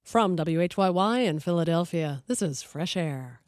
From WHYY in Philadelphia, this is Fresh Air.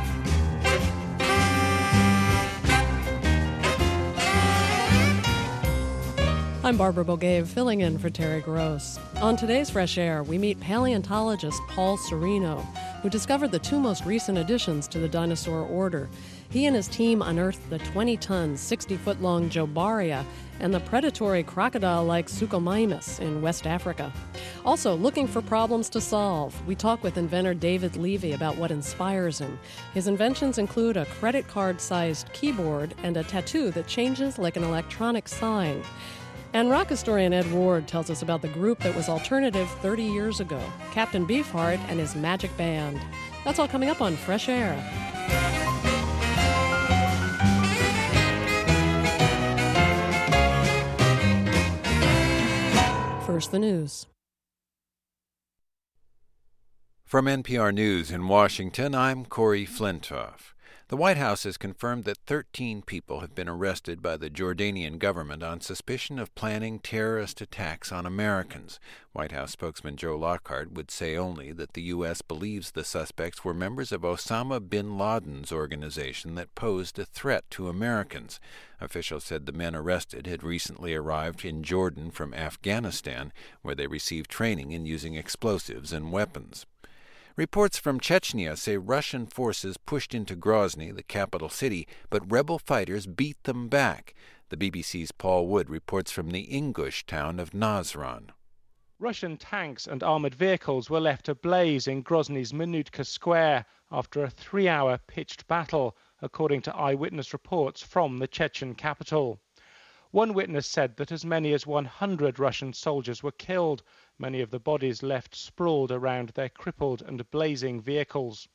I'm Barbara Bogaev, filling in for Terry Gross. On today's Fresh Air, we meet paleontologist Paul Sereno, who discovered the two most recent additions to the dinosaur order. He and his team unearthed the 20-ton, 60-foot-long Jobaria and the predatory crocodile-like Suchomimus in West Africa. Also, looking for problems to solve, we talk with inventor David Levy about what inspires him. His inventions include a credit card-sized keyboard and a tattoo that changes like an electronic sign. And rock historian Ed Ward tells us about the group that was alternative 30 years ago, Captain Beefheart and his Magic Band. That's all coming up on Fresh Air. First, the news. From NPR News in Washington, I'm Corey Flintoff. The White House has confirmed that 13 people have been arrested by the Jordanian government on suspicion of planning terrorist attacks on Americans. White House spokesman Joe Lockhart would say only that the U.S. believes the suspects were members of Osama bin Laden's organization that posed a threat to Americans. Officials said the men arrested had recently arrived in Jordan from Afghanistan, where they received training in using explosives and weapons. Reports from Chechnya say Russian forces pushed into Grozny, the capital city, but rebel fighters beat them back. The BBC's Paul Wood reports from the Ingush town of Nazran. Russian tanks and armoured vehicles were left ablaze in Grozny's Minutka Square after a 3-hour pitched battle, according to eyewitness reports from the Chechen capital. One witness said that as many as 100 Russian soldiers were killed, many of the bodies left sprawled around their crippled and blazing vehicles.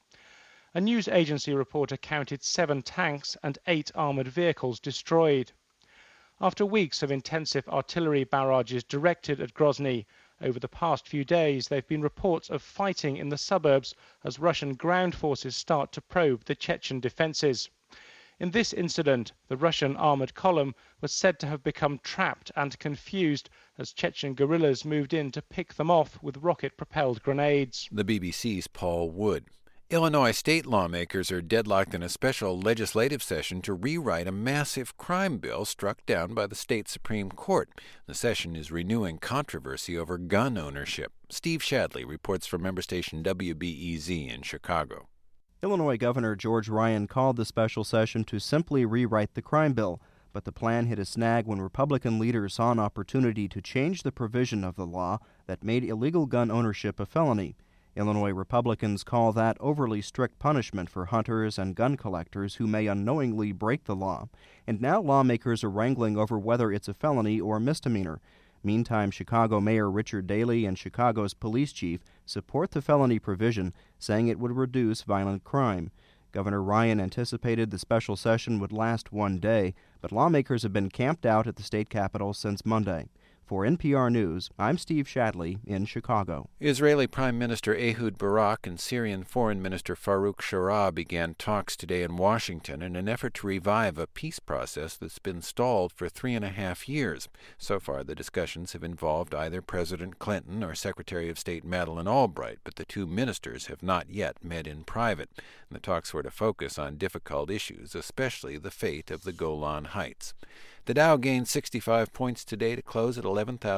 A news agency reporter counted 7 tanks and 8 armoured vehicles destroyed. After weeks of intensive artillery barrages directed at Grozny, over the past few days there have been reports of fighting in the suburbs as Russian ground forces start to probe the Chechen defences. In this incident, the Russian armoured column was said to have become trapped and confused as Chechen guerrillas moved in to pick them off with rocket-propelled grenades. The BBC's Paul Wood. Illinois state lawmakers are deadlocked in a special legislative session to rewrite a massive crime bill struck down by the state Supreme Court. The session is renewing controversy over gun ownership. Steve Shadley reports from member station WBEZ in Chicago. Illinois Governor George Ryan called the special session to simply rewrite the crime bill, but the plan hit a snag when Republican leaders saw an opportunity to change the provision of the law that made illegal gun ownership a felony. Illinois Republicans call that overly strict punishment for hunters and gun collectors who may unknowingly break the law. And now lawmakers are wrangling over whether it's a felony or misdemeanor. Meantime, Chicago Mayor Richard Daley and Chicago's police chief support the felony provision, saying it would reduce violent crime. Governor Ryan anticipated the special session would last one day, but lawmakers have been camped out at the state capitol since Monday. For NPR News, I'm Steve Shadley in Chicago. Israeli Prime Minister Ehud Barak and Syrian Foreign Minister Farouk Sharra began talks today in Washington in an effort to revive a peace process that's been stalled for 3.5 years. So far, the discussions have involved either President Clinton or Secretary of State Madeleine Albright, but the two ministers have not yet met in private. And the talks were to focus on difficult issues, especially the fate of the Golan Heights. The Dow gained 65 points today to close at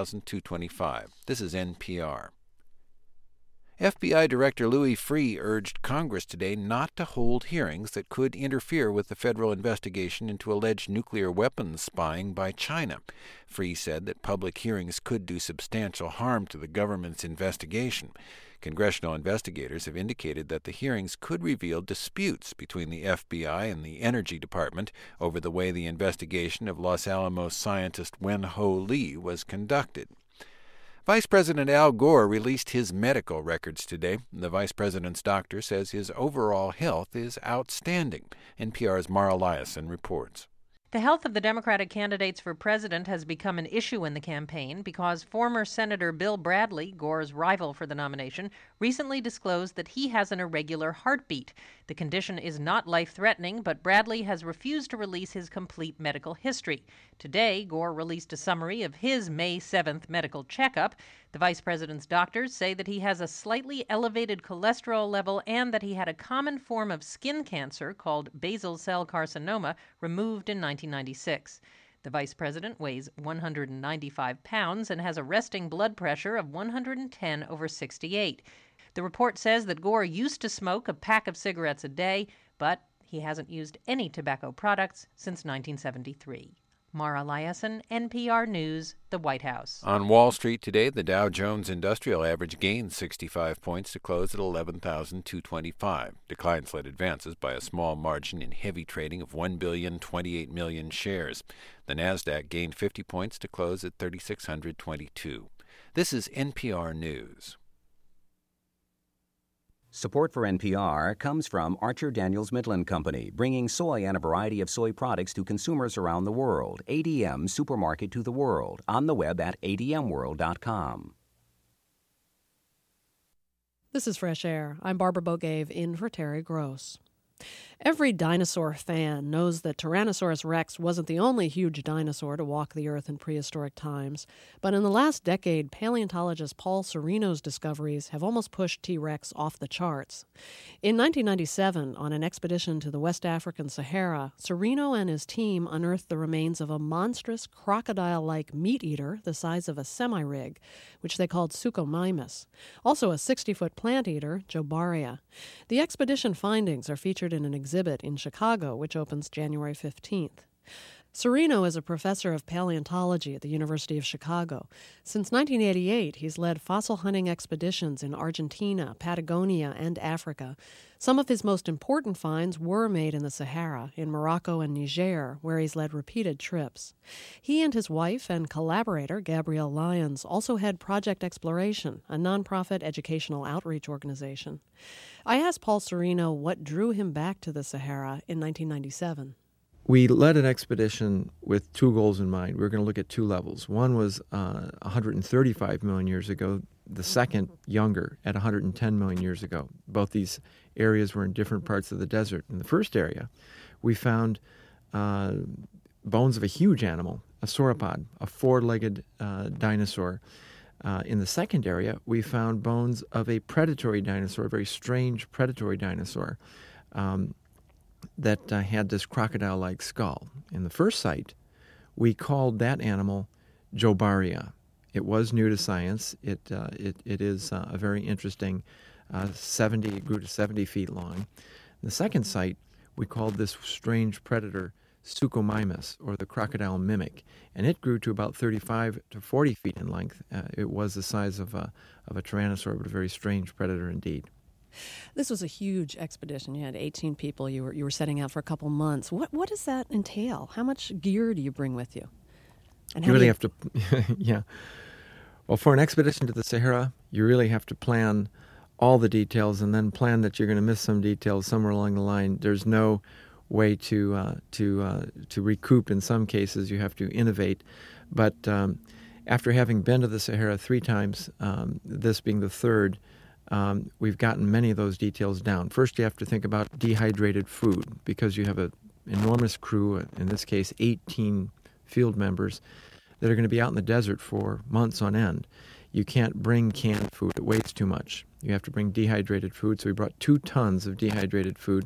11,225. This is NPR. FBI Director Louis Freeh urged Congress today not to hold hearings that could interfere with the federal investigation into alleged nuclear weapons spying by China. Freeh said that public hearings could do substantial harm to the government's investigation. Congressional investigators have indicated that the hearings could reveal disputes between the FBI and the Energy Department over the way the investigation of Los Alamos scientist Wen Ho Lee was conducted. Vice President Al Gore released his medical records today. The vice president's doctor says his overall health is outstanding. NPR's Mara Liasson reports. The health of the Democratic candidates for president has become an issue in the campaign because former Senator Bill Bradley, Gore's rival for the nomination, recently disclosed that he has an irregular heartbeat. The condition is not life-threatening, but Bradley has refused to release his complete medical history. Today, Gore released a summary of his May 7th medical checkup. The vice president's doctors say that he has a slightly elevated cholesterol level and that he had a common form of skin cancer called basal cell carcinoma removed in 1996. The vice president weighs 195 pounds and has a resting blood pressure of 110/68. The report says that Gore used to smoke a pack of cigarettes a day, but he hasn't used any tobacco products since 1973. Mara Liasson, NPR News, the White House. On Wall Street today, the Dow Jones Industrial Average gained 65 points to close at 11,225. Declines led advances by a small margin in heavy trading of 1,028,000,000 shares. The Nasdaq gained 50 points to close at 3,622. This is NPR News. Support for NPR comes from Archer Daniels Midland Company, bringing soy and a variety of soy products to consumers around the world. ADM Supermarket to the World, on the web at admworld.com. This is Fresh Air. I'm Barbara Bogave, in for Terry Gross. Every dinosaur fan knows that Tyrannosaurus rex wasn't the only huge dinosaur to walk the earth in prehistoric times, but in the last decade, paleontologist Paul Sereno's discoveries have almost pushed T-Rex off the charts. In 1997, on an expedition to the West African Sahara, Sereno and his team unearthed the remains of a monstrous crocodile-like meat-eater the size of a semi-rig, which they called Suchomimus. Also a 60-foot plant-eater, Jobaria. The expedition findings are featured in an exhibit in Chicago, which opens January 15th. Sereno is a professor of paleontology at the University of Chicago. Since 1988, he's led fossil hunting expeditions in Argentina, Patagonia, and Africa. Some of his most important finds were made in the Sahara, in Morocco and Niger, where he's led repeated trips. He and his wife and collaborator, Gabrielle Lyons, also head Project Exploration, a nonprofit educational outreach organization. I asked Paul Sereno what drew him back to the Sahara in 1997. We led an expedition with two goals in mind. We were going to look at two levels. One was 135 million years ago, the second younger at 110 million years ago. Both these areas were in different parts of the desert. In the first area, we found bones of a huge animal, a sauropod, a four-legged dinosaur. In the second area, we found bones of a predatory dinosaur, a very strange predatory dinosaur that had this crocodile-like skull. In the first site, we called that animal Jobaria. It was new to science. It is a very interesting 70, it grew to 70 feet long. In the second site, we called this strange predator Suchomimus, or the crocodile mimic, and it grew to about 35 to 40 feet in length. It was the size of a tyrannosaur, but a very strange predator indeed. This was a huge expedition. You had 18 people. You were setting out for a couple months. What does that entail? How much gear do you bring with you? And you really have to, yeah. Well, for an expedition to the Sahara, you really have to plan all the details and then plan that you're going to miss some details somewhere along the line. There's no way to recoup. In some cases, you have to innovate. But after having been to the Sahara 3 times, this being the third, we've gotten many of those details down. First, you have to think about dehydrated food because you have an enormous crew, in this case 18 field members, that are going to be out in the desert for months on end. You can't bring canned food. It weighs too much. You have to bring dehydrated food. So we brought 2 tons of dehydrated food.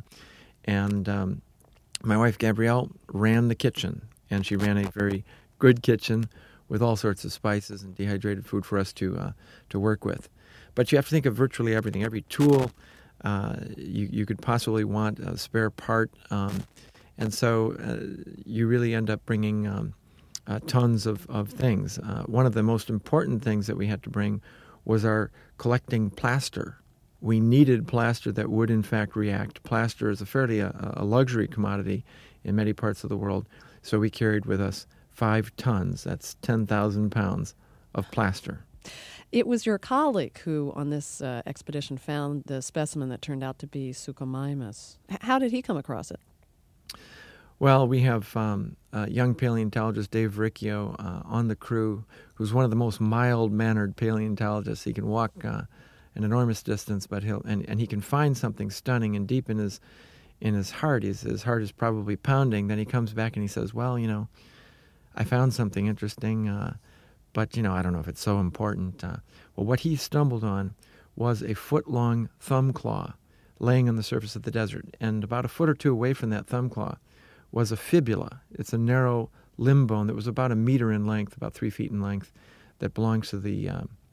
And my wife, Gabrielle, ran the kitchen. And she ran a very good kitchen with all sorts of spices and dehydrated food for us to work with. But you have to think of virtually everything. Every tool you could possibly want, a spare part. And so you really end up bringing tons of things. One of the most important things that we had to bring was our collecting plaster. We needed plaster that would, in fact, react. Plaster is a fairly a luxury commodity in many parts of the world. So we carried with us 5 tons, that's 10,000 pounds, of plaster. It was your colleague who, on this expedition, found the specimen that turned out to be Suchomimus. How did he come across it? Well, we have young paleontologist Dave Riccio on the crew, who's one of the most mild-mannered paleontologists. He can walk an enormous distance, but and he can find something stunning, and deep in his heart, his heart is probably pounding. Then he comes back and he says, "Well, I found something interesting, but, I don't know if it's so important. Well, what he stumbled on was a foot-long thumb claw laying on the surface of the desert. And about a foot or two away from that thumb claw was a fibula. It's a narrow limb bone that was about 1 meter in length, about 3 feet in length, that belongs to the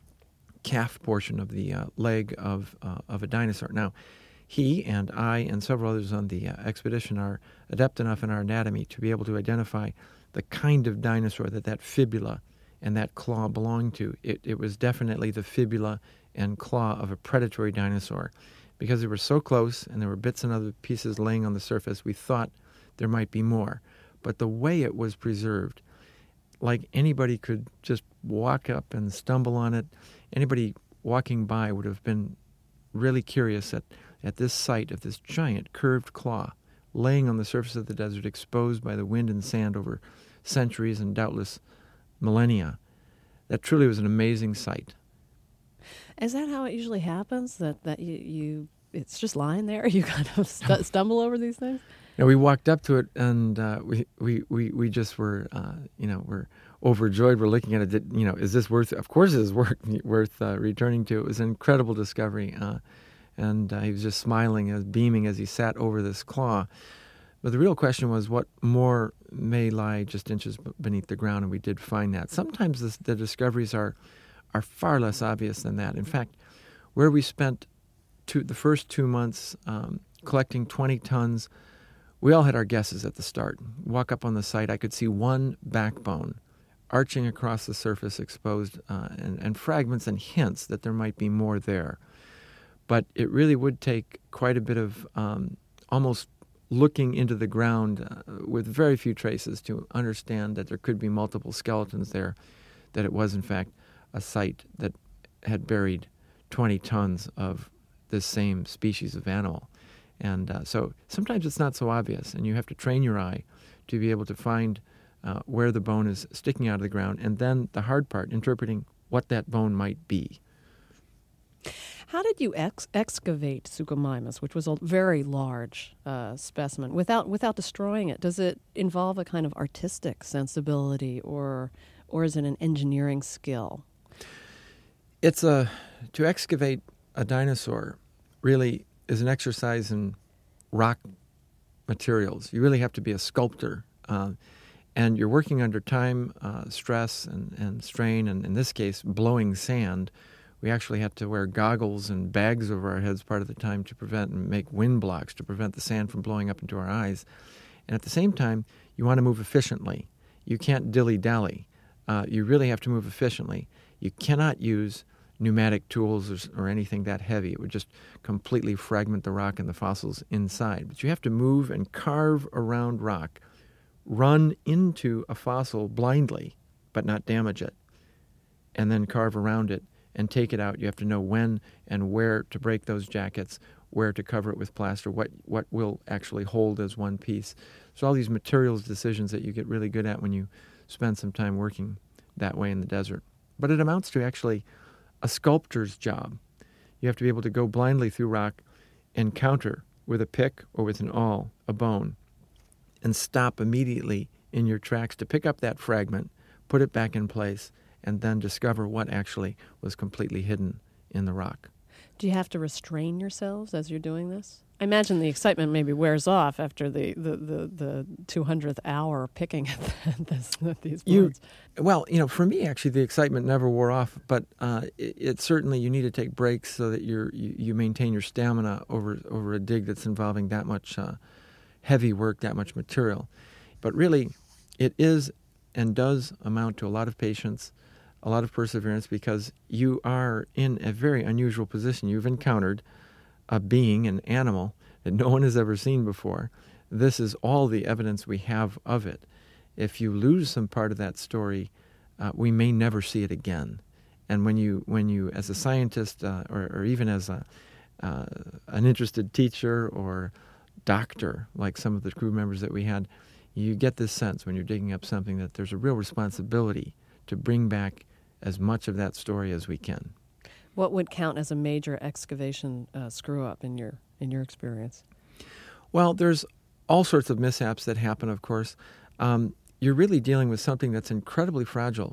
calf portion of the leg of a dinosaur. Now, he and I and several others on the expedition are adept enough in our anatomy to be able to identify the kind of dinosaur that fibula and that claw belonged to. It was definitely the fibula and claw of a predatory dinosaur. Because they were so close and there were bits and other pieces laying on the surface, we thought there might be more. But the way it was preserved, like anybody could just walk up and stumble on it, anybody walking by would have been really curious at this sight of this giant curved claw laying on the surface of the desert, exposed by the wind and sand over centuries and doubtless millennia. That truly was an amazing sight. Is that how it usually happens? That you it's just lying there? You kind of stumble over these things? We walked up to it, and we just were, we're overjoyed. We're looking at it. Is this worth? Of course, it is worth returning to. It was an incredible discovery, and he was just smiling, beaming as he sat over this claw. But the real question was, what more may lie just inches beneath the ground? And we did find that. Sometimes the discoveries are far less obvious than that. In fact, where we spent the first 2 months collecting 20 tons, we all had our guesses at the start. Walk up on the site, I could see one backbone arching across the surface, exposed, and fragments and hints that there might be more there. But it really would take quite a bit of almost looking into the ground with very few traces to understand that there could be multiple skeletons there, that it was in fact a site that had buried 20 tons of this same species of animal. And so sometimes it's not so obvious, and you have to train your eye to be able to find where the bone is sticking out of the ground, and then the hard part, interpreting what that bone might be. How did you excavate Suchomimus, which was a very large specimen, without destroying it? Does it involve a kind of artistic sensibility, or is it an engineering skill? To excavate a dinosaur really is an exercise in rock materials. You really have to be a sculptor, and you're working under time, stress and strain, and in this case, blowing sand. We actually had to wear goggles and bags over our heads part of the time to prevent and make wind blocks to prevent the sand from blowing up into our eyes. And at the same time, you want to move efficiently. You can't dilly-dally. You really have to move efficiently. You cannot use pneumatic tools or anything that heavy. It would just completely fragment the rock and the fossils inside. But you have to move and carve around rock, run into a fossil blindly, but not damage it, and then carve around it and take it out. You have to know when and where to break those jackets, where to cover it with plaster, what will actually hold as one piece. So all these materials decisions that you get really good at when you spend some time working that way in the desert. But it amounts to actually a sculptor's job. You have to be able to go blindly through rock, encounter with a pick or with an awl a bone, and stop immediately in your tracks to pick up that fragment, put it back in place, and then discover what actually was completely hidden in the rock. Do you have to restrain yourselves as you're doing this? I imagine the excitement maybe wears off after the 200th hour picking at these bones. For me, actually, the excitement never wore off, but it certainly, you need to take breaks so that you maintain your stamina over a dig that's involving that much heavy work, that much material. But really, it is and does amount to a lot of patience, a lot of perseverance, because you are in a very unusual position. You've encountered a being, an animal, that no one has ever seen before. This is all the evidence we have of it. If you lose some part of that story, we may never see it again. And when you as a scientist, or even as an interested teacher or doctor, like some of the crew members that we had, you get this sense when you're digging up something that there's a real responsibility to bring back as much of that story as we can. What would count as a major excavation screw-up in your experience? Well, there's all sorts of mishaps that happen, of course. You're really dealing with something that's incredibly fragile.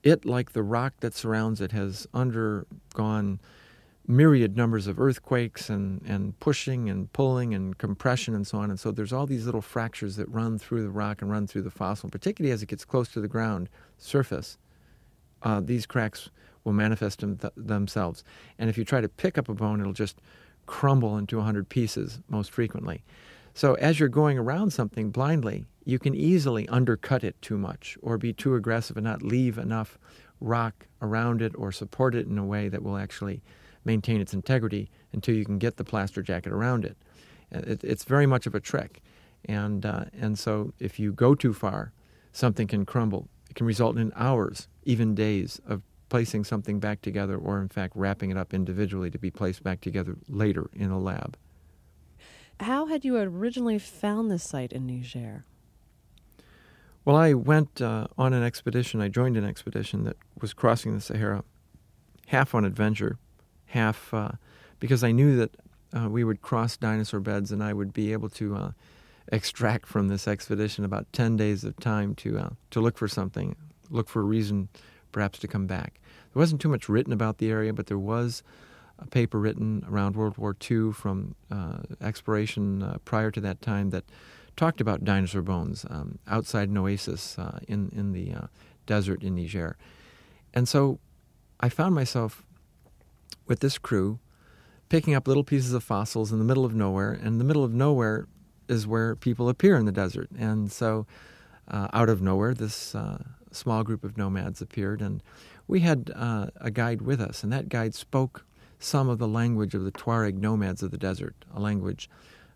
it, like the rock that surrounds it, has undergone myriad numbers of earthquakes and pushing and pulling and compression and so on. And so there's all these little fractures that run through the rock and run through the fossil, particularly as it gets close to the ground surface. These cracks will manifest themselves. And if you try to pick up a bone, it'll just crumble into 100 pieces most frequently. So as you're going around something blindly, you can easily undercut it too much or be too aggressive and not leave enough rock around it or support it in a way that will actually maintain its integrity until you can get the plaster jacket around it. It's very much of a trick. And so if you go too far, something can crumble. It can result in hours, even days, of placing something back together or, in fact, wrapping it up individually to be placed back together later in a lab. How had you originally found this site in Niger? Well, I went on an expedition. I joined an expedition that was crossing the Sahara, half on adventure, half because I knew that we would cross dinosaur beds and I would be able to extract from this expedition about 10 days of time to look for something, look for a reason perhaps to come back. There wasn't too much written about the area, but there was a paper written around World War II from exploration prior to that time that talked about dinosaur bones outside an oasis in the desert in Niger. And so I found myself with this crew picking up little pieces of fossils in the middle of nowhere, and the middle of nowhere is where people appear in the desert. And so out of nowhere, this small group of nomads appeared, and we had a guide with us, and that guide spoke some of the language of the Tuareg nomads of the desert, a language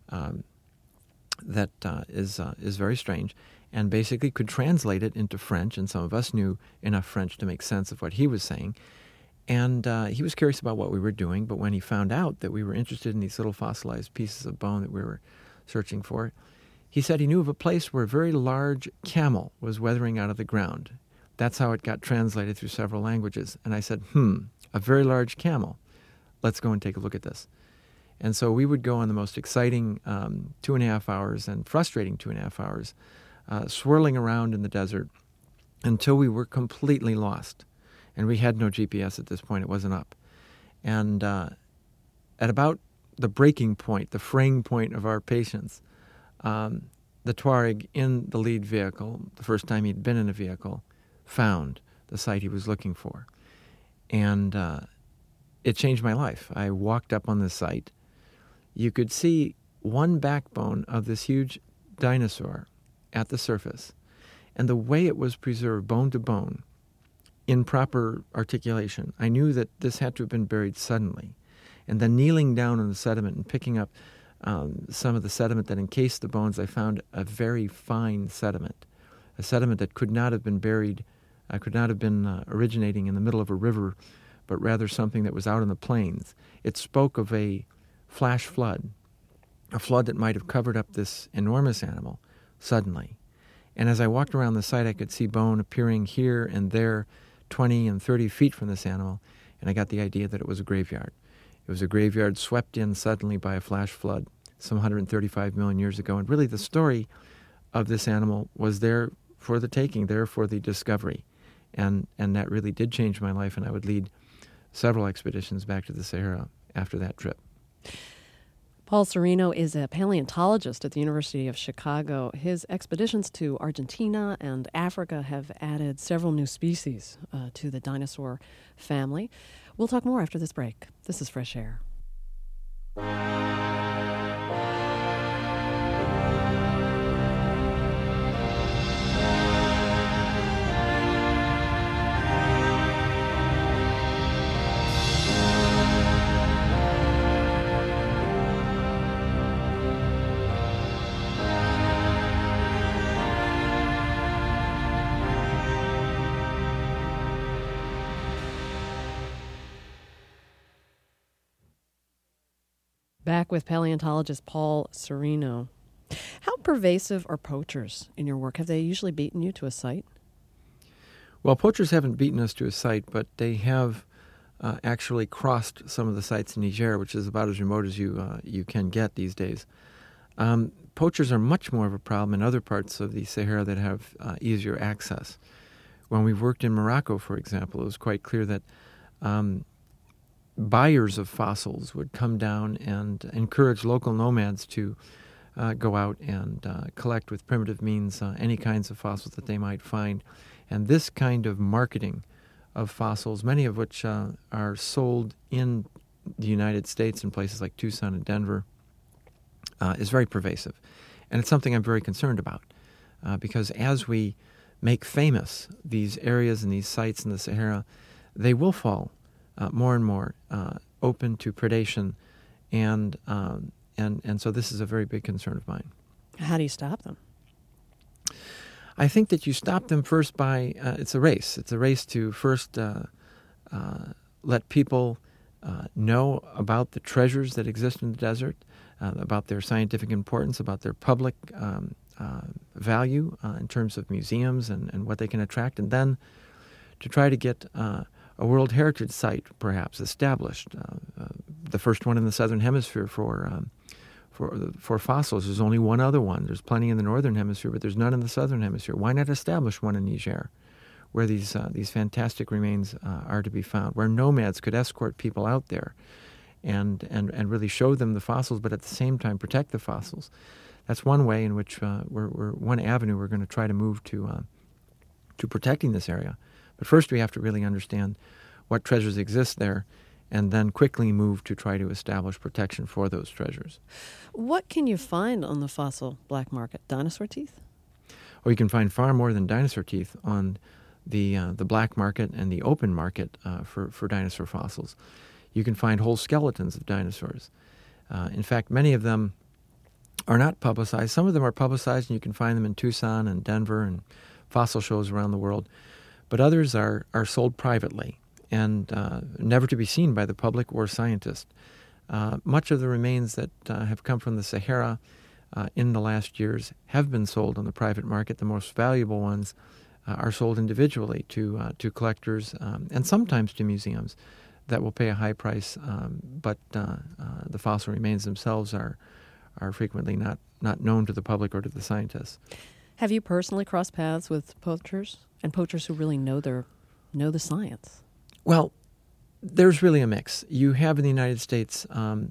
that is very strange, and basically could translate it into French, and some of us knew enough French to make sense of what he was saying. And he was curious about what we were doing, but when he found out that we were interested in these little fossilized pieces of bone that we were searching for, he said he knew of a place where a very large camel was weathering out of the ground. That's how it got translated through several languages. And I said, a very large camel. Let's go and take a look at this. And so we would go on the most exciting 2.5 hours and frustrating 2.5 hours, swirling around in the desert until we were completely lost. And we had no GPS at this point. It wasn't up. And at about the breaking point, the fraying point of our patience, the Tuareg in the lead vehicle, the first time he'd been in a vehicle, found the site he was looking for. And it changed my life. I walked up on the site. You could see one backbone of this huge dinosaur at the surface. And the way it was preserved, bone to bone, in proper articulation, I knew that this had to have been buried suddenly. And then kneeling down on the sediment and picking up some of the sediment that encased the bones, I found a very fine sediment, a sediment that could not have been buried, could not have been originating in the middle of a river, but rather something that was out on the plains. It spoke of a flash flood, a flood that might have covered up this enormous animal suddenly. And as I walked around the site, I could see bone appearing here and there, 20 and 30 feet from this animal, and I got the idea that it was a graveyard. It was a graveyard swept in suddenly by a flash flood some 135 million years ago. And really the story of this animal was there for the taking, there for the discovery. And that really did change my life, and I would lead several expeditions back to the Sahara after that trip. Paul Sereno is a paleontologist at the University of Chicago. His expeditions to Argentina and Africa have added several new species to the dinosaur family. We'll talk more after this break. This is Fresh Air. Back with paleontologist Paul Sereno. How pervasive are poachers in your work? Have they usually beaten you to a site? Well, poachers haven't beaten us to a site, but they have actually crossed some of the sites in Niger, which is about as remote as you can get these days. Poachers are much more of a problem in other parts of the Sahara that have easier access. When we worked in Morocco, for example, it was quite clear that buyers of fossils would come down and encourage local nomads to go out and collect with primitive means any kinds of fossils that they might find. And this kind of marketing of fossils, many of which are sold in the United States in places like Tucson and Denver, is very pervasive. And it's something I'm very concerned about because as we make famous these areas and these sites in the Sahara, they will fall more and more open to predation, and so this is a very big concern of mine. How do you stop them? I think that you stop them first by, it's a race. It's a race to first let people know about the treasures that exist in the desert, about their scientific importance, about their public value in terms of museums and what they can attract, and then to try to get a World Heritage Site perhaps established, the first one in the Southern Hemisphere for fossils. There's only one other one. There's plenty in the Northern Hemisphere, but there's none in the Southern Hemisphere. Why not establish one in Niger, where these fantastic remains are to be found, where nomads could escort people out there and really show them the fossils, but at the same time protect the fossils. That's one way in which we're one avenue we're going to try to move to protecting this area. But first we have to really understand what treasures exist there, and then quickly move to try to establish protection for those treasures. What can you find on the fossil black market? Dinosaur teeth? Well, you can find far more than dinosaur teeth on the black market and the open market for dinosaur fossils. You can find whole skeletons of dinosaurs. In fact, many of them are not publicized. Some of them are publicized, and you can find them in Tucson and Denver and fossil shows around the world. But others are sold privately and never to be seen by the public or scientists. Much of the remains that have come from the Sahara in the last years have been sold on the private market. The most valuable ones are sold individually to collectors and sometimes to museums that will pay a high price, but the fossil remains themselves are frequently not known to the public or to the scientists. Have you personally crossed paths with poachers and poachers who really know the science? Well, there's really a mix. You have in the United States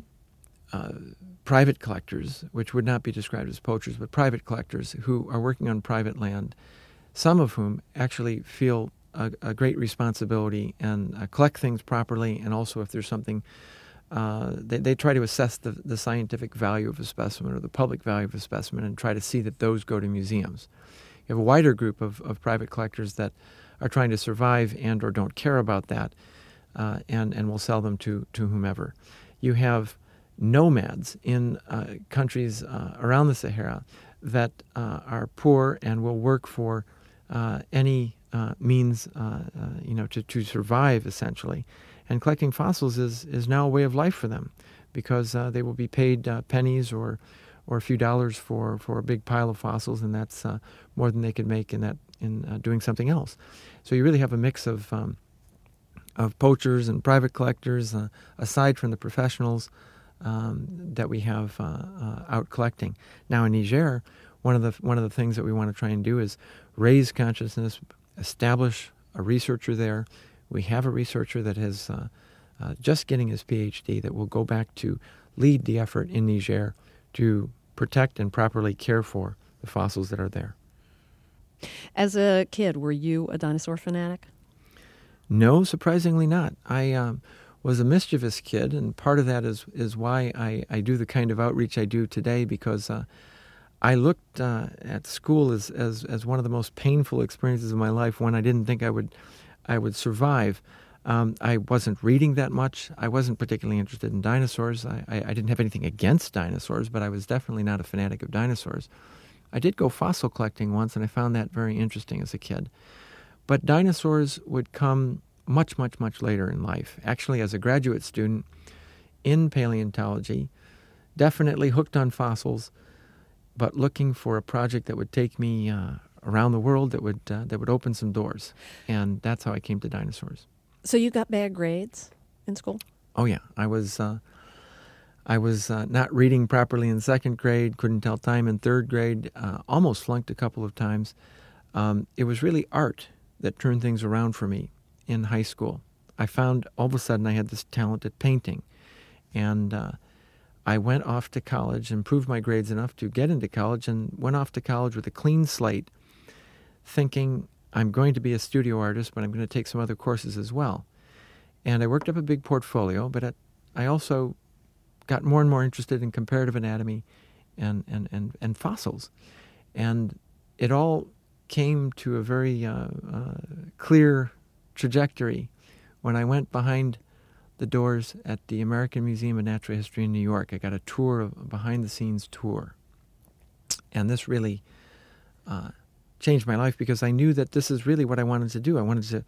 private collectors, which would not be described as poachers, but private collectors who are working on private land, some of whom actually feel a great responsibility and collect things properly, and also if there's something, they try to assess the scientific value of a specimen or the public value of a specimen and try to see that those go to museums. You have a wider group of private collectors that are trying to survive and or don't care about that and will sell them to whomever. You have nomads in countries around the Sahara that are poor and will work for any means to survive, essentially. And collecting fossils is now a way of life for them because they will be paid pennies or a few dollars for a big pile of fossils, and that's more than they could make in doing something else. So you really have a mix of poachers and private collectors, aside from the professionals that we have out collecting. Now in Niger, one of the things that we want to try and do is raise consciousness, establish a researcher there. We have a researcher that has just getting his PhD that will go back to lead the effort in Niger to protect and properly care for the fossils that are there. As a kid, were you a dinosaur fanatic? No, surprisingly not. I was a mischievous kid, and part of that is why I do the kind of outreach I do today, because I looked at school as one of the most painful experiences of my life, one I didn't think I would survive. I wasn't reading that much. I wasn't particularly interested in dinosaurs. I didn't have anything against dinosaurs, but I was definitely not a fanatic of dinosaurs. I did go fossil collecting once, and I found that very interesting as a kid. But dinosaurs would come much, much, much later in life. Actually, as a graduate student in paleontology, definitely hooked on fossils, but looking for a project that would take me around the world, that would open some doors. And that's how I came to dinosaurs. So you got bad grades in school? Oh yeah, I was not reading properly in second grade, couldn't tell time in third grade, almost flunked a couple of times. It was really art that turned things around for me in high school. I found all of a sudden I had this talent at painting, and I went off to college, improved my grades enough to get into college, and went off to college with a clean slate, thinking I'm going to be a studio artist, but I'm going to take some other courses as well. And I worked up a big portfolio, but I also got more and more interested in comparative anatomy and fossils. And it all came to a very clear trajectory when I went behind the doors at the American Museum of Natural History in New York. I got a tour, a behind-the-scenes tour. And this really changed my life, because I knew that this is really what I wanted to do. I wanted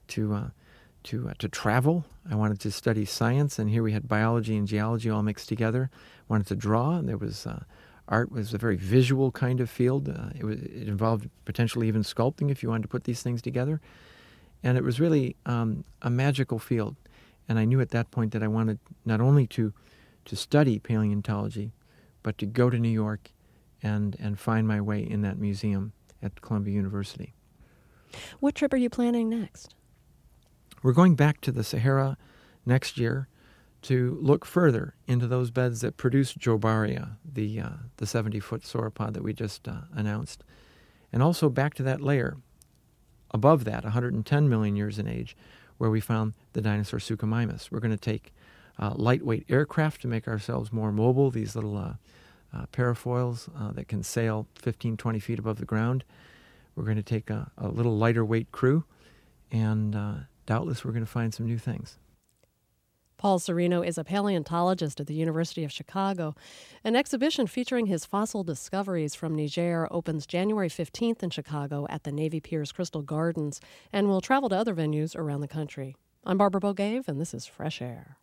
to travel. I wanted to study science, and here we had biology and geology all mixed together. I wanted to draw, and there was art was a very visual kind of field. It involved potentially even sculpting if you wanted to put these things together. And it was really a magical field. And I knew at that point that I wanted not only to study paleontology, but to go to New York and find my way in that museum at Columbia University. What trip are you planning next? We're going back to the Sahara next year to look further into those beds that produced Jobaria, the 70-foot sauropod that we just announced, and also back to that layer above that, 110 million years in age, where we found the dinosaur Suchomimus. We're going to take lightweight aircraft to make ourselves more mobile, these little parafoils that can sail 15, 20 feet above the ground. We're going to take a little lighter weight crew, and doubtless we're going to find some new things. Paul Sereno is a paleontologist at the University of Chicago. An exhibition featuring his fossil discoveries from Niger opens January 15th in Chicago at the Navy Piers Crystal Gardens and will travel to other venues around the country. I'm Barbara Bogave, and this is Fresh Air.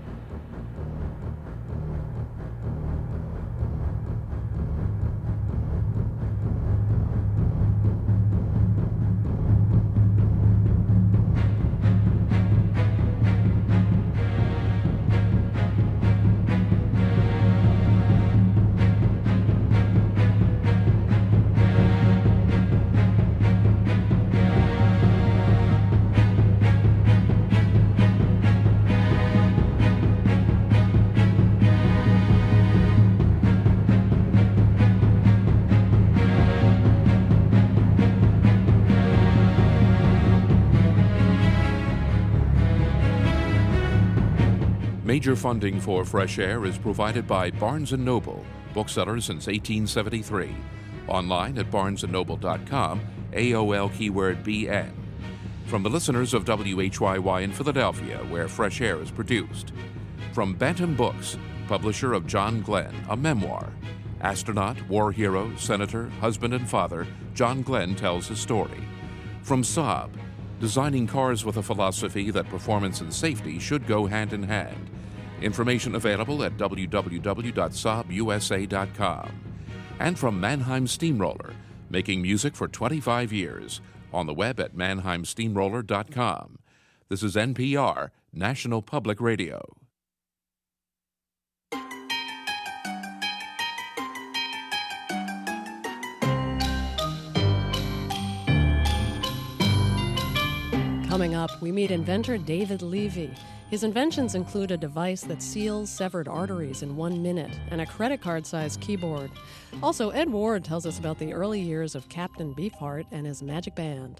Major funding for Fresh Air is provided by Barnes & Noble, bookseller since 1873. Online at barnesandnoble.com, AOL keyword BN. From the listeners of WHYY in Philadelphia, where Fresh Air is produced. From Bantam Books, publisher of John Glenn, a memoir. Astronaut, war hero, senator, husband and father, John Glenn tells his story. From Saab, designing cars with a philosophy that performance and safety should go hand in hand. Information available at www.saabusa.com. And from Mannheim Steamroller, making music for 25 years, on the web at mannheimsteamroller.com. This is NPR, National Public Radio. Coming up, we meet inventor David Levy. His inventions include a device that seals severed arteries in 1 minute and a credit card-sized keyboard. Also, Ed Ward tells us about the early years of Captain Beefheart and his magic band.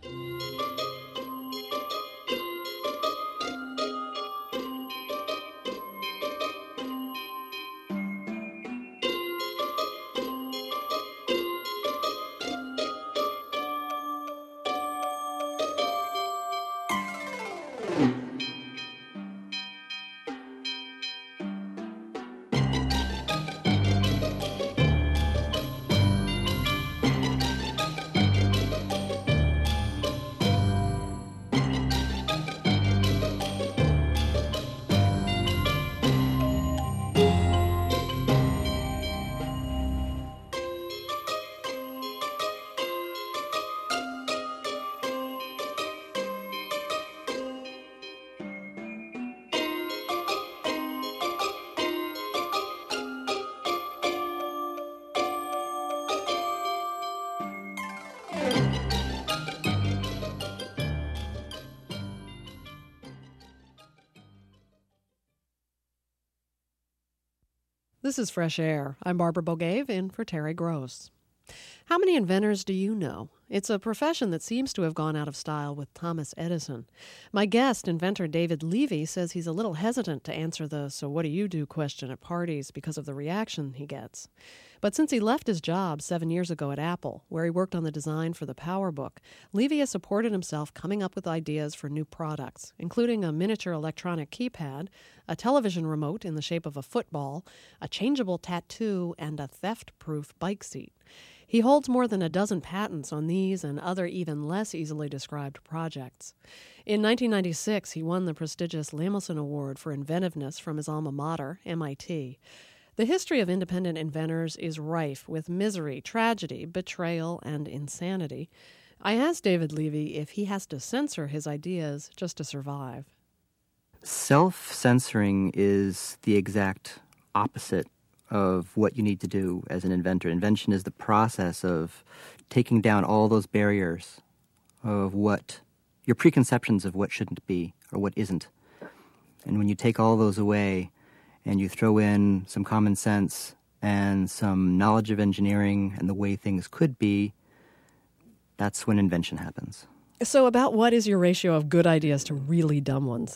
This is Fresh Air. I'm Barbara Bogave, in for Terry Gross. How many inventors do you know? It's a profession that seems to have gone out of style with Thomas Edison. My guest, inventor David Levy, says he's a little hesitant to answer the "so what do you do" question at parties because of the reaction he gets. But since he left his job 7 years ago at Apple, where he worked on the design for the PowerBook, Levy has supported himself coming up with ideas for new products, including a miniature electronic keypad, a television remote in the shape of a football, a changeable tattoo, and a theft-proof bike seat. He holds more than a dozen patents on these and other even less easily described projects. In 1996, he won the prestigious Lamelson Award for Inventiveness from his alma mater, MIT. The history of independent inventors is rife with misery, tragedy, betrayal, and insanity. I asked David Levy if he has to censor his ideas just to survive. Self-censoring is the exact opposite of what you need to do as an inventor. Invention is the process of taking down all those barriers of what your preconceptions of what shouldn't be or what isn't. And when you take all those away and you throw in some common sense and some knowledge of engineering and the way things could be, that's when invention happens. So about what is your ratio of good ideas to really dumb ones?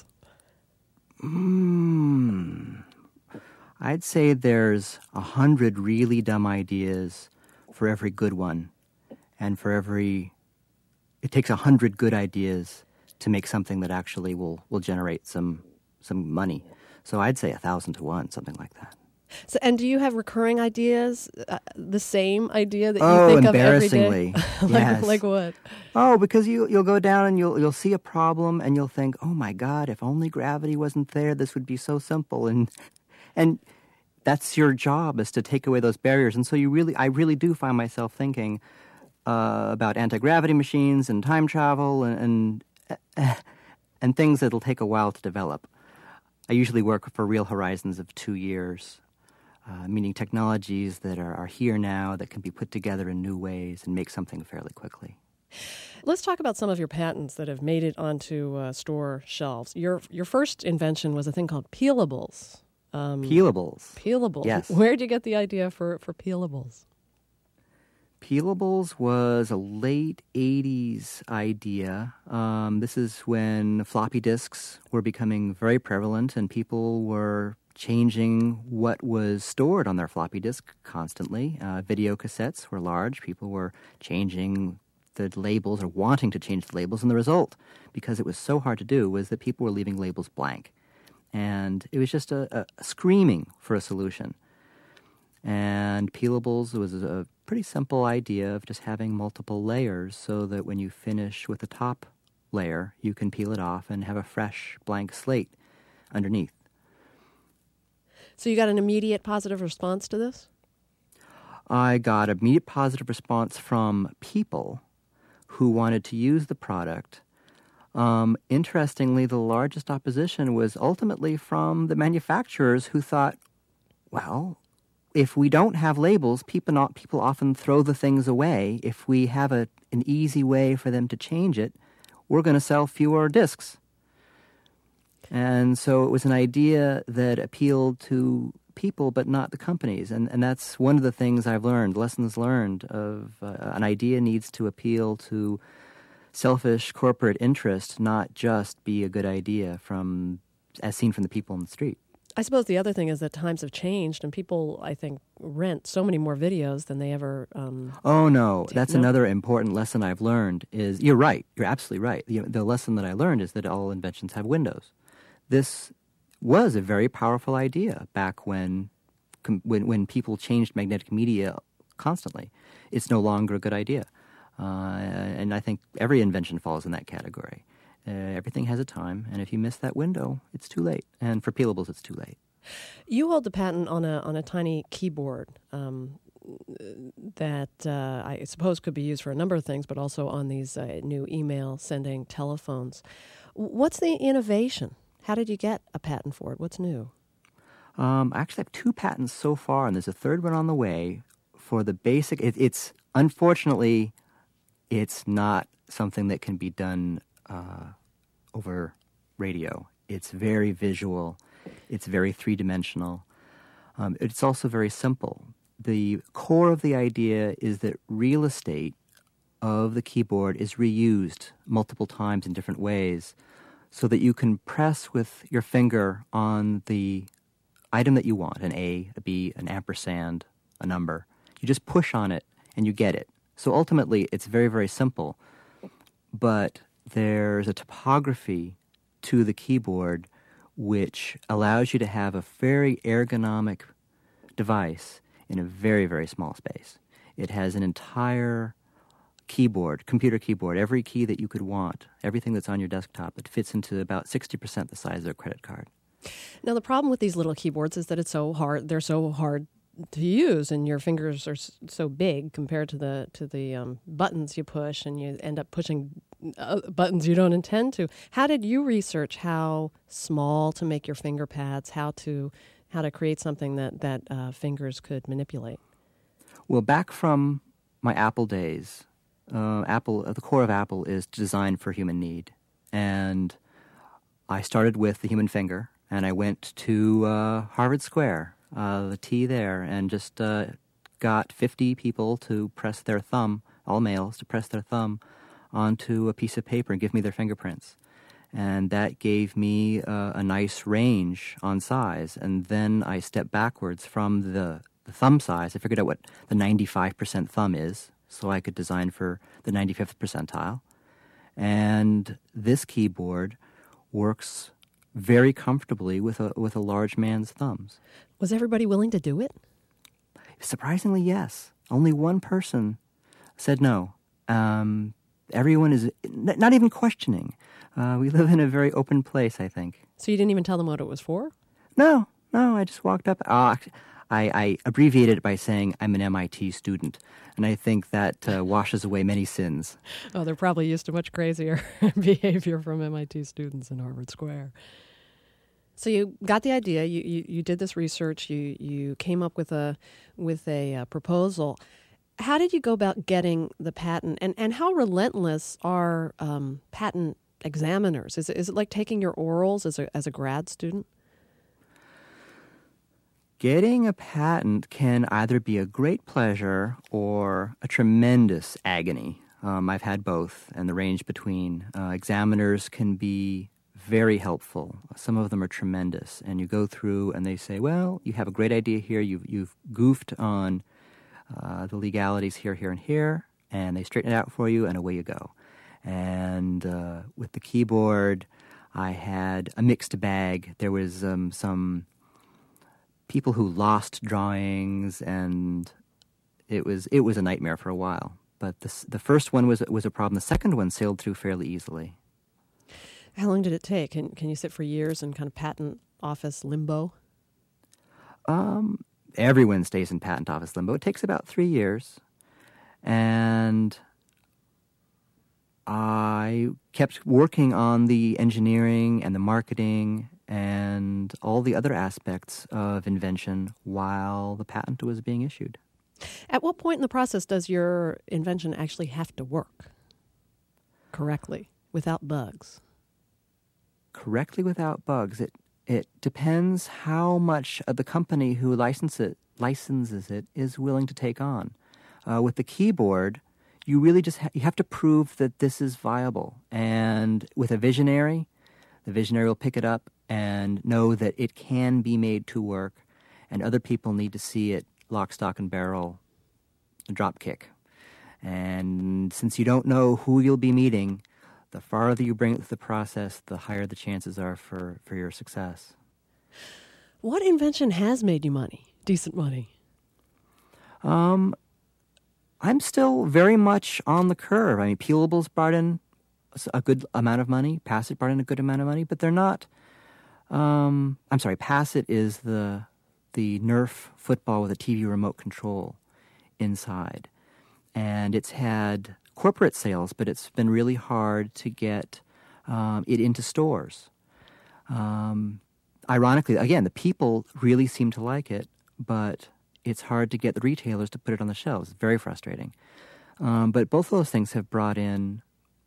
I'd say there's 100 really dumb ideas for every good one. And it takes 100 good ideas to make something that actually will generate some money. So I'd say 1,000 to 1, something like that. So, and do you have recurring ideas, the same idea that you think of every day? Embarrassingly, yes. Like what? Oh, because you'll go down and you'll see a problem and you'll think, oh my God, if only gravity wasn't there, this would be so simple. And that's your job, is to take away those barriers. And so I really do find myself thinking about anti-gravity machines and time travel and things that'll take a while to develop. I usually work for real horizons of 2 years, meaning technologies that are here now that can be put together in new ways and make something fairly quickly. Let's talk about some of your patents that have made it onto store shelves. Your first invention was a thing called peelables. Peelables. Yes. Where did you get the idea for peelables? Peelables was a late 80s idea. This is when floppy disks were becoming very prevalent and people were changing what was stored on their floppy disk constantly. Video cassettes were large. People were changing the labels or wanting to change the labels. And the result, because it was so hard to do, was that people were leaving labels blank. And it was just a screaming for a solution. And peelables was a pretty simple idea of just having multiple layers so that when you finish with the top layer, you can peel it off and have a fresh blank slate underneath. So you got an immediate positive response to this? I got an immediate positive response from people who wanted to use the product. Interestingly, the largest opposition was ultimately from the manufacturers who thought, well, if we don't have labels, people often throw the things away. If we have an easy way for them to change it, we're going to sell fewer discs. And so it was an idea that appealed to people but not the companies. And that's one of the things I've learned, lessons learned of an idea needs to appeal to selfish corporate interest, not just be a good idea as seen from the people in the street. I suppose the other thing is that times have changed and people, I think, rent so many more videos than they ever... Oh, no. That's another important lesson I've learned is... You're right. You're absolutely right. The lesson that I learned is that all inventions have windows. This was a very powerful idea back when people changed magnetic media constantly. It's no longer a good idea. And I think every invention falls in that category. Everything has a time, and if you miss that window, it's too late. And for peelables, it's too late. You hold the patent on a tiny keyboard that I suppose could be used for a number of things, but also on these new email-sending telephones. What's the innovation? How did you get a patent for it? What's new? I actually have 2 patents so far, and there's a third one on the way for the basic... Unfortunately, it's not something that can be done over radio. It's very visual. It's very three-dimensional. It's also very simple. The core of the idea is that real estate of the keyboard is reused multiple times in different ways so that you can press with your finger on the item that you want, an A, a B, an ampersand, a number. You just push on it and you get it. So ultimately, it's very, very simple. But there's a topography to the keyboard which allows you to have a very ergonomic device in a very, very small space. It has an entire keyboard, computer keyboard, every key that you could want, everything that's on your desktop. It fits into about 60% the size of a credit card. Now, the problem with these little keyboards is that it's so hard. They're so hard to use, and your fingers are so big compared to the buttons you push, and you end up pushing buttons you don't intend to. How did you research how small to make your finger pads? How to create something that fingers could manipulate? Well, back from my Apple days, the core of Apple is designed for human need, and I started with the human finger, and I went to Harvard Square, the T there, and just got 50 people to press their thumb, all males, to press their thumb onto a piece of paper and give me their fingerprints. And that gave me a nice range on size. And then I stepped backwards from the thumb size. I figured out what the 95% thumb is, so I could design for the 95th percentile. And this keyboard works very comfortably with a large man's thumbs. Was everybody willing to do it? Surprisingly, yes. Only one person said no. Everyone is not even questioning. We live in a very open place, I think. So you didn't even tell them what it was for? No, I just walked up. I abbreviated it by saying I'm an MIT student, and I think that washes away many sins. Oh, they're probably used to much crazier behavior from MIT students in Harvard Square. So you got the idea. You did this research. You came up with a proposal. How did you go about getting the patent? And how relentless are patent examiners? Is it like taking your orals as a grad student? Getting a patent can either be a great pleasure or a tremendous agony. I've had both, and the range between. Examiners can be very helpful. Some of them are tremendous, and you go through and they say, well, you have a great idea here. You've goofed on the legalities here, and here, and they straighten it out for you, and away you go. And with the keyboard, I had a mixed bag. There was some people who lost drawings, and it was a nightmare for a while. But the first one was a problem. The second one sailed through fairly easily. How long did it take? Can you sit for years in kind of patent office limbo? Everyone stays in patent office limbo. It takes about 3 years. And I kept working on the engineering and the marketing and all the other aspects of invention while the patent was being issued. At what point in the process does your invention actually have to work correctly, without bugs? Correctly without bugs. It depends how much the company who licenses it is willing to take on. With the keyboard, you really just you have to prove that this is viable. And with a visionary, the visionary will pick it up and know that it can be made to work, and other people need to see it lock, stock, and barrel, drop kick. And since you don't know who you'll be meeting, the farther you bring it through the process, the higher the chances are for your success. What invention has made you money, decent money? I'm still very much on the curve. I mean, peelables brought in a good amount of money. Pass-It brought in a good amount of money, but they're not... Pass-It is the Nerf football with a TV remote control inside. And it's had corporate sales, but it's been really hard to get it into stores. Ironically, again, the people really seem to like it, but it's hard to get the retailers to put it on the shelves. It's very frustrating. But both of those things have brought in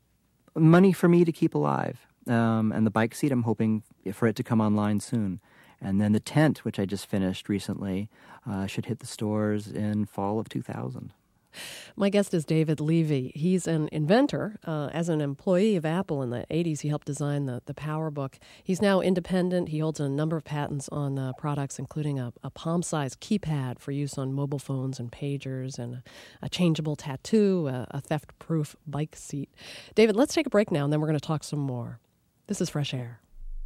money for me to keep alive. And the bike seat, I'm hoping for it to come online soon. And then the tent, which I just finished recently, should hit the stores in fall of 2000. My guest is David Levy. He's an inventor. As an employee of Apple in the 80s, he helped design the PowerBook. He's now independent. He holds a number of patents on products, including a palm-sized keypad for use on mobile phones and pagers, and a changeable tattoo, a theft-proof bike seat. David, let's take a break now, and then we're going to talk some more. This is Fresh Air.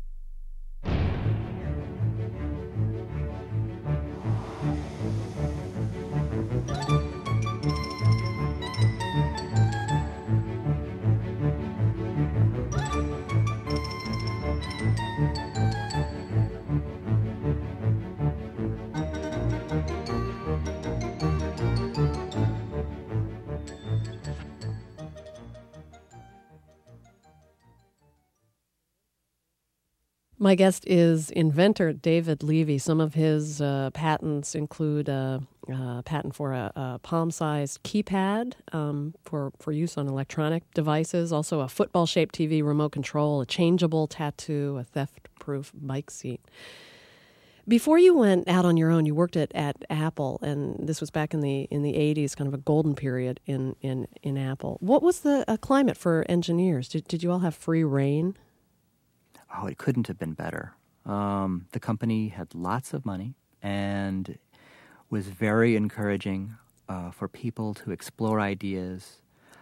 My guest is inventor David Levy. Some of his patents include a patent for a palm-sized keypad for use on electronic devices, also a football-shaped TV remote control, a changeable tattoo, a theft-proof bike seat. Before you went out on your own, you worked at Apple, and this was back in the 80s, kind of a golden period in Apple. What was the climate for engineers? Did you all have free reign? Oh, it couldn't have been better. The company had lots of money and was very encouraging for people to explore ideas.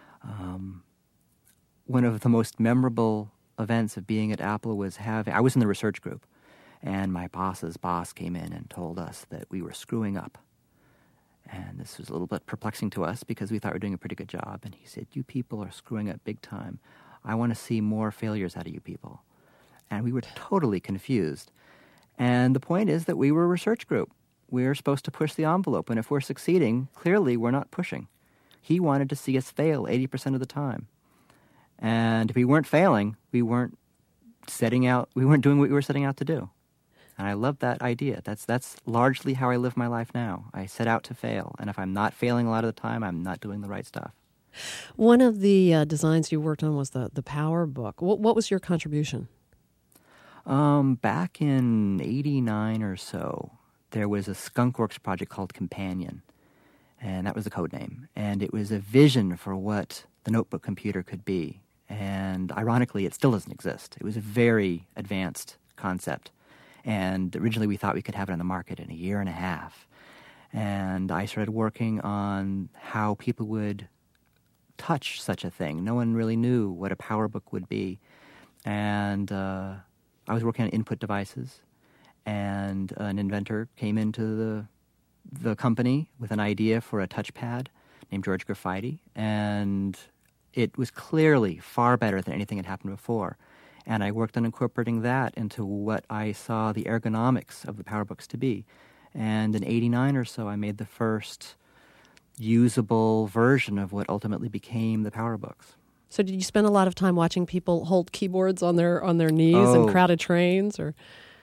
One of the most memorable events of being at Apple was I was in the research group, and my boss's boss came in and told us that we were screwing up. And this was a little bit perplexing to us because we thought we were doing a pretty good job. And he said, "You people are screwing up big time. I want to see more failures out of you people." And we were totally confused. And the point is that we were a research group. We're supposed to push the envelope. And if we're succeeding, clearly we're not pushing. He wanted to see us fail 80% of the time. And if we weren't failing, we weren't doing what we were setting out to do. And I love that idea. That's largely how I live my life now. I set out to fail. And if I'm not failing a lot of the time, I'm not doing the right stuff. One of the designs you worked on was the PowerBook. What was your contribution? Back in 89 or so, there was a Skunkworks project called Companion, and that was the code name. And it was a vision for what the notebook computer could be. And ironically, it still doesn't exist. It was a very advanced concept. And originally we thought we could have it on the market in a year and a half. And I started working on how people would touch such a thing. No one really knew what a PowerBook would be. And I was working on input devices, and an inventor came into the company with an idea for a touchpad named George Graffiti, and it was clearly far better than anything that had happened before. And I worked on incorporating that into what I saw the ergonomics of the PowerBooks to be. And in 89 or so, I made the first usable version of what ultimately became the PowerBooks. So did you spend a lot of time watching people hold keyboards on their knees in crowded trains, or?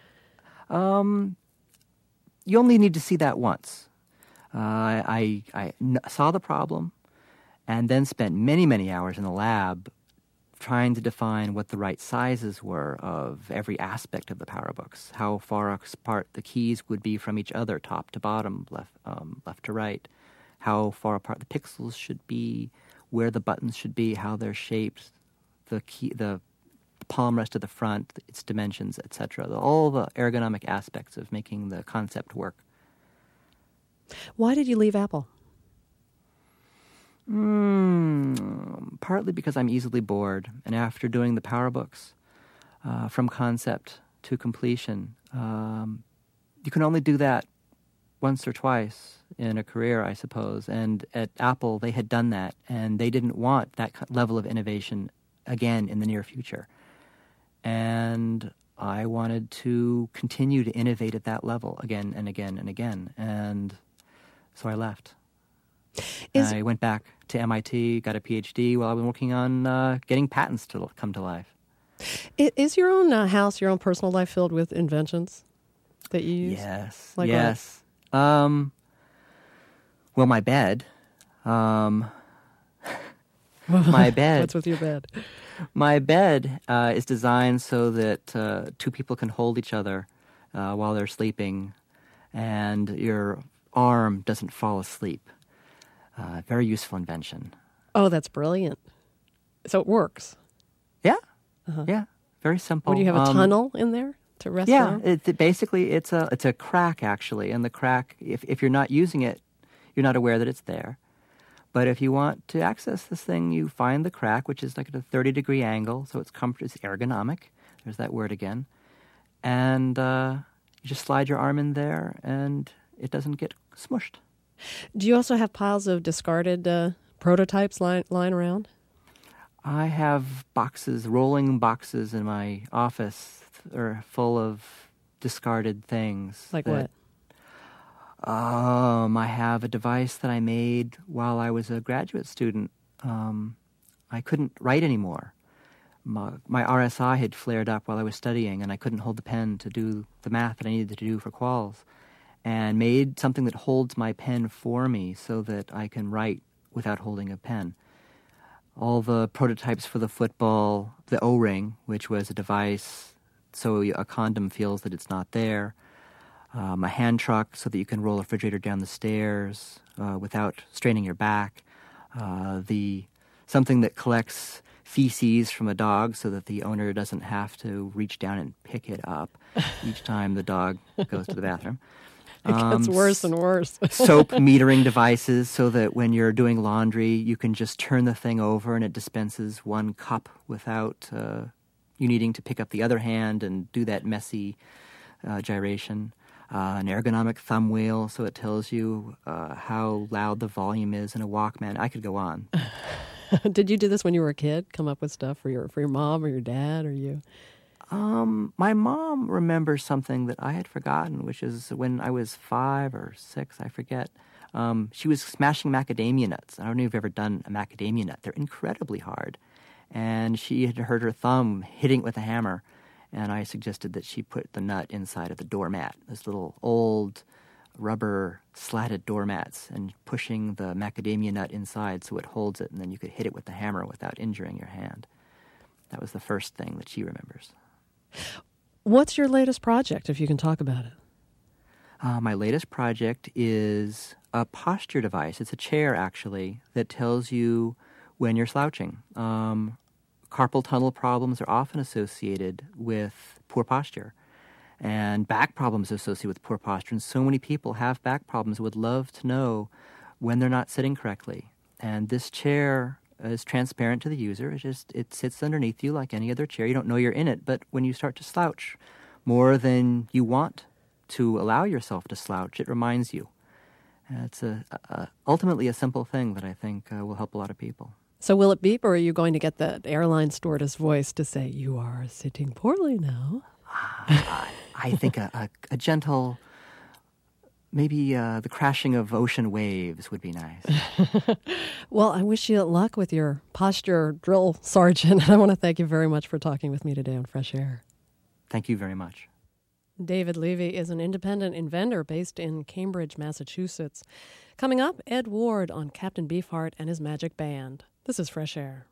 You only need to see that once. I saw the problem, and then spent many, many hours in the lab trying to define what the right sizes were of every aspect of the PowerBooks, how far apart the keys would be from each other, top to bottom, left to right, how far apart the pixels should be, where the buttons should be, how they're shaped, the palm rest of the front, its dimensions, etc. All the ergonomic aspects of making the concept work. Why did you leave Apple? Partly because I'm easily bored. And after doing the PowerBooks, from concept to completion, you can only do that once or twice in a career, I suppose. And at Apple, they had done that, and they didn't want that level of innovation again in the near future. And I wanted to continue to innovate at that level again and again and again. And so I left. I went back to MIT, got a PhD while I was working on getting patents to come to life. Is your own house, your own personal life filled with inventions that you use? Yes, like yes. Well, my bed. My bed. What's with your bed? My bed is designed so that two people can hold each other while they're sleeping, and your arm doesn't fall asleep. Very useful invention. Oh, that's brilliant. So it works. Yeah. Yeah. Very simple. Would you have a tunnel in there to rest down? Basically it's a crack, actually, and the crack, if you're not using it, you're not aware that it's there. But if you want to access this thing, you find the crack, which is like at a 30-degree angle, so it's ergonomic. There's that word again. And you just slide your arm in there, and it doesn't get smushed. Do you also have piles of discarded prototypes lying around? I have rolling boxes in my office are full of discarded things. Like what? I have a device that I made while I was a graduate student. I couldn't write anymore. My RSI had flared up while I was studying, and I couldn't hold the pen to do the math that I needed to do for quals, and made something that holds my pen for me so that I can write without holding a pen. All the prototypes for the football, the O-ring, which was a device so a condom feels that it's not there, a hand truck so that you can roll a refrigerator down the stairs without straining your back, something that collects feces from a dog so that the owner doesn't have to reach down and pick it up each time the dog goes to the bathroom. It gets worse and worse. Soap metering devices so that when you're doing laundry, you can just turn the thing over and it dispenses 1 cup without you needing to pick up the other hand and do that messy gyration. An ergonomic thumb wheel so it tells you how loud the volume is in a Walkman. I could go on. Did you do this when you were a kid? Come up with stuff for your mom or your dad or you? My mom remembers something that I had forgotten, which is when I was 5 or 6, I forget. She was smashing macadamia nuts. I don't know if you've ever done a macadamia nut. They're incredibly hard. And she had hurt her thumb hitting it with a hammer. And I suggested that she put the nut inside of the doormat, those little old rubber slatted doormats, and pushing the macadamia nut inside so it holds it, and then you could hit it with the hammer without injuring your hand. That was the first thing that she remembers. What's your latest project, if you can talk about it? My latest project is a posture device. It's a chair, actually, that tells you when you're slouching. Carpal tunnel problems are often associated with poor posture, and back problems are associated with poor posture. And so many people have back problems and would love to know when they're not sitting correctly. And this chair is transparent to the user. It sits underneath you like any other chair. You don't know you're in it, but when you start to slouch more than you want to allow yourself to slouch, it reminds you. It's ultimately a simple thing that I think will help a lot of people. So will it beep, or are you going to get that airline stewardess voice to say, "You are sitting poorly now"? I think a gentle, maybe the crashing of ocean waves would be nice. Well, I wish you luck with your posture drill sergeant, and I want to thank you very much for talking with me today on Fresh Air. Thank you very much. David Levy is an independent inventor based in Cambridge, Massachusetts. Coming up, Ed Ward on Captain Beefheart and his Magic Band. This is Fresh Air.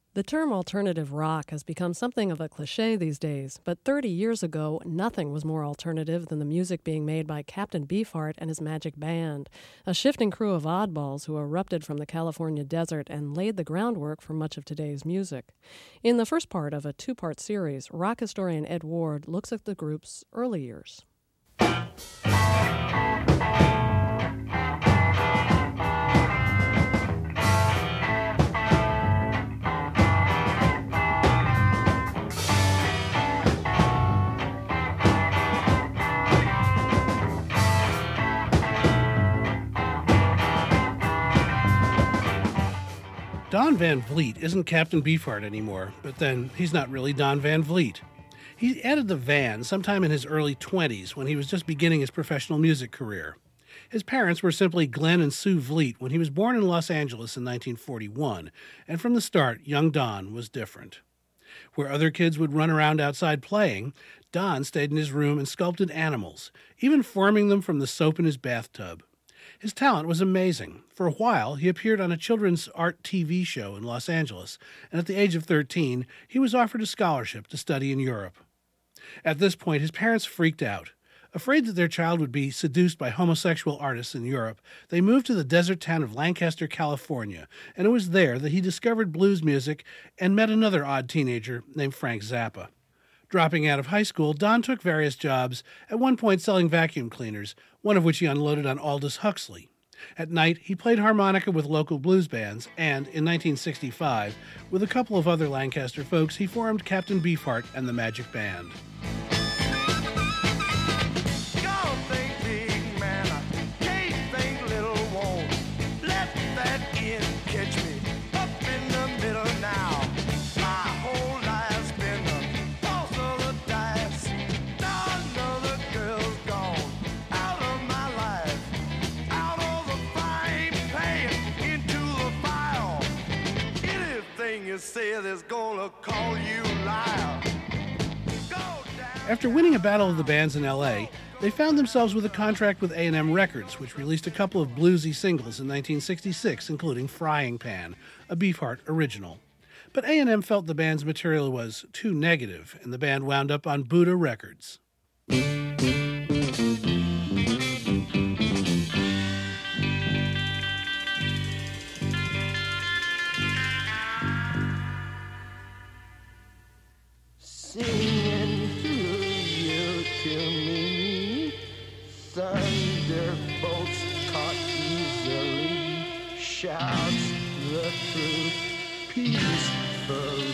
The term alternative rock has become something of a cliche these days, but 30 years ago, nothing was more alternative than the music being made by Captain Beefheart and his Magic Band, a shifting crew of oddballs who erupted from the California desert and laid the groundwork for much of today's music. In the first part of a two-part series, rock historian Ed Ward looks at the group's early years. Don Van Vliet isn't Captain Beefheart anymore, but then he's not really Don Van Vliet. He added the Van sometime in his early 20s when he was just beginning his professional music career. His parents were simply Glenn and Sue Vliet when he was born in Los Angeles in 1941, and from the start, young Don was different. Where other kids would run around outside playing, Don stayed in his room and sculpted animals, even forming them from the soap in his bathtub. His talent was amazing. For a while, he appeared on a children's art TV show in Los Angeles, and at the age of 13, he was offered a scholarship to study in Europe. At this point, his parents freaked out. Afraid that their child would be seduced by homosexual artists in Europe, they moved to the desert town of Lancaster, California, and it was there that he discovered blues music and met another odd teenager named Frank Zappa. Dropping out of high school, Don took various jobs, at one point selling vacuum cleaners, one of which he unloaded on Aldous Huxley. At night, he played harmonica with local blues bands, and in 1965, with a couple of other Lancaster folks, he formed Captain Beefheart and the Magic Band. After winning a battle of the bands in L.A., they found themselves with a contract with A&M Records, which released a couple of bluesy singles in 1966, including Frying Pan, a Beefheart original. But A&M felt the band's material was too negative, and the band wound up on Buddha Records. Singing through you to me, thunderbolts caught easily, shouts the truth peacefully.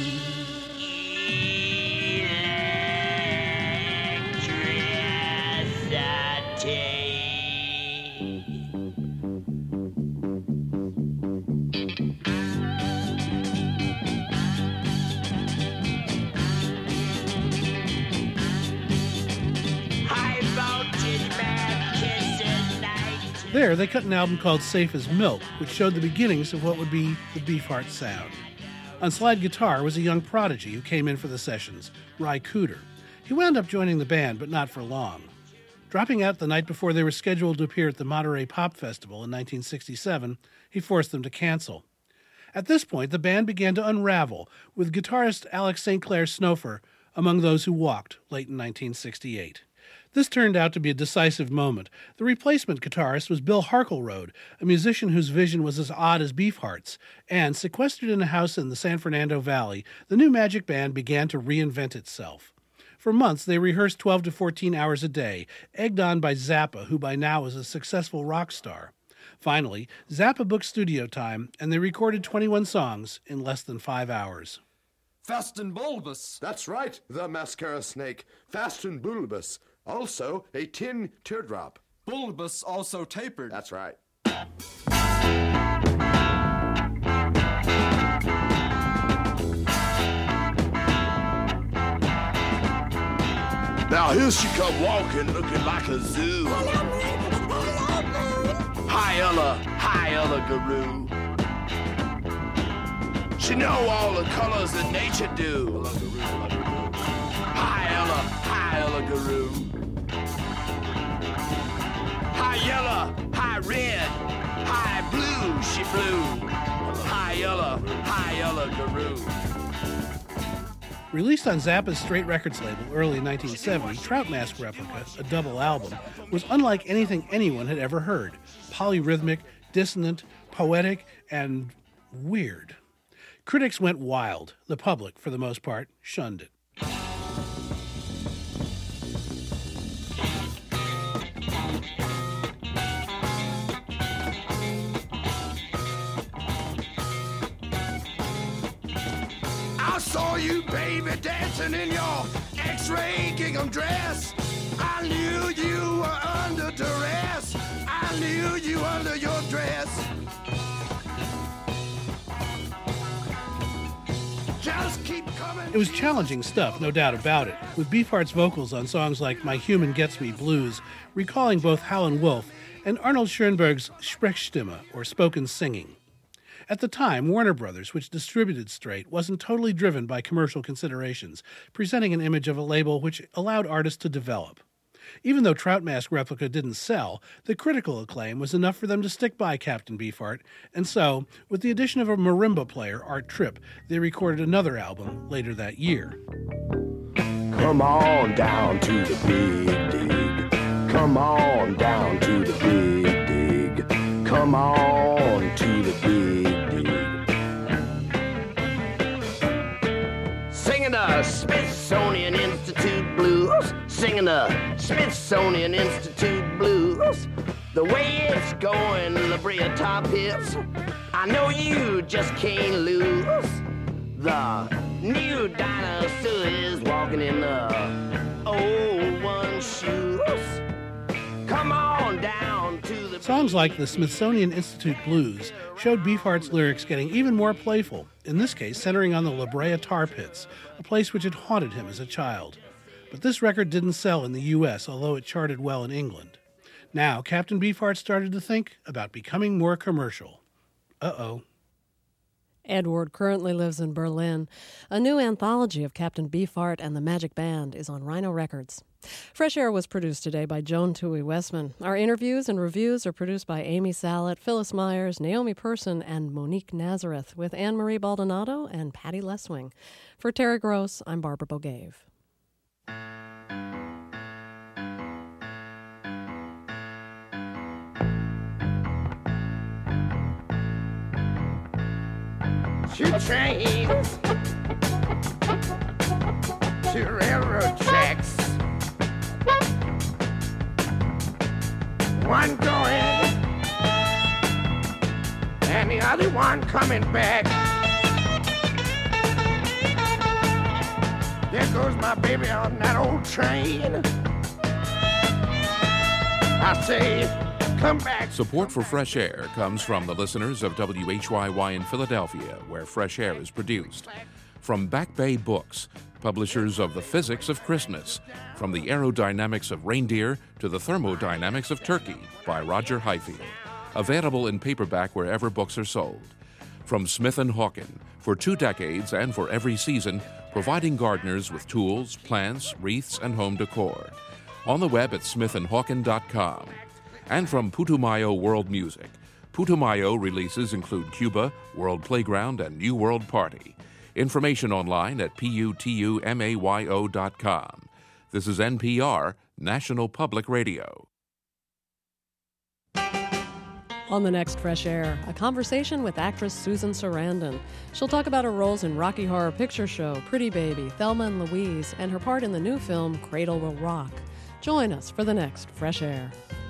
There, they cut an album called Safe as Milk, which showed the beginnings of what would be the Beefheart sound. On slide guitar was a young prodigy who came in for the sessions, Ry Cooder. He wound up joining the band, but not for long. Dropping out the night before they were scheduled to appear at the Monterey Pop Festival in 1967, he forced them to cancel. At this point, the band began to unravel, with guitarist Alex St. Clair Snowfer among those who walked late in 1968. This turned out to be a decisive moment. The replacement guitarist was Bill Harkleroad, a musician whose vision was as odd as Beefheart's, and sequestered in a house in the San Fernando Valley, the new Magic Band began to reinvent itself. For months, they rehearsed 12 to 14 hours a day, egged on by Zappa, who by now was a successful rock star. Finally, Zappa booked studio time, and they recorded 21 songs in less than 5 hours. Fast and bulbous. That's right, the mascara snake. Fast and bulbous. Also, a tin teardrop. Bulbous also tapered. That's right. Now here she come walking, looking like a zoo. Hi Ella Guru. She know all the colors that nature do. Hi Ella Guru. High yellow, high red, high blue, she blew. High yellow bugaroo. Released on Zappa's Straight Records label early in 1970, Trout Mask Replica, a double album, was unlike anything anyone had ever heard. Polyrhythmic, dissonant, poetic, and weird. Critics went wild. The public, for the most part, shunned it. I saw you, baby, dancing in your X-ray gingham dress. I knew you were under duress. I knew you under your dress. Just keep coming. It was challenging stuff, no doubt about it, with Beefheart's vocals on songs like My Human Gets Me Blues, recalling both Howlin' Wolf and Arnold Schoenberg's Sprechstimme, or spoken singing. At the time, Warner Brothers, which distributed Straight, wasn't totally driven by commercial considerations, presenting an image of a label which allowed artists to develop. Even though Trout Mask Replica didn't sell, the critical acclaim was enough for them to stick by Captain Beefheart, and so, with the addition of a marimba player, Art Tripp, they recorded another album later that year. Come on down to the big dig. Come on down to the big dig. Come on to the big dig. Singing the Smithsonian Institute blues. Singing the Smithsonian Institute blues. The way it's going, La Brea top hits. I know you just can't lose. The new dinosaur is walking in the old one shoes. Come on down to the... Songs like the Smithsonian Institute Blues showed Beefheart's lyrics getting even more playful, in this case centering on the La Brea tar pits, a place which had haunted him as a child. But this record didn't sell in the U.S., although it charted well in England. Now, Captain Beefheart started to think about becoming more commercial. Uh-oh. Edward currently lives in Berlin. A new anthology of Captain Beefheart and the Magic Band is on Rhino Records. Fresh Air was produced today by Joan Toohey Westman. Our interviews and reviews are produced by Amy Sallet, Phyllis Myers, Naomi Person, and Monique Nazareth, with Anne-Marie Baldonado and Patty Leswing. For Terry Gross, I'm Barbara Bogave. To trains, to railroad tracks, one going and the other one coming back. There goes my baby on that old train. I say, come back. Support for Fresh Air comes from the listeners of WHYY in Philadelphia, where Fresh Air is produced. From Back Bay Books, publishers of The Physics of Christmas, from the aerodynamics of reindeer to the thermodynamics of turkey, by Roger Highfield. Available in paperback wherever books are sold. From Smith & Hawken, for 2 decades and for every season, providing gardeners with tools, plants, wreaths, and home decor. On the web at smithandhawken.com. And from Putumayo World Music. Putumayo releases include Cuba, World Playground, and New World Party. Information online at putumayo.com. This is NPR, National Public Radio. On the next Fresh Air, a conversation with actress Susan Sarandon. She'll talk about her roles in Rocky Horror Picture Show, Pretty Baby, Thelma and Louise, and her part in the new film Cradle Will Rock. Join us for the next Fresh Air.